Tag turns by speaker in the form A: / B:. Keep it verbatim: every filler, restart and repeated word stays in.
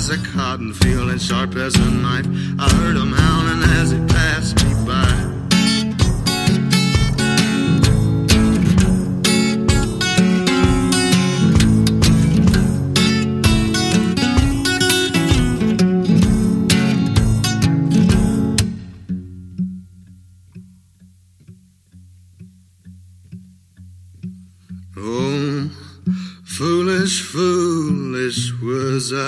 A: a cotton field and sharp as a knife. I heard him howling as he passed me by. Oh, foolish, foolish was I.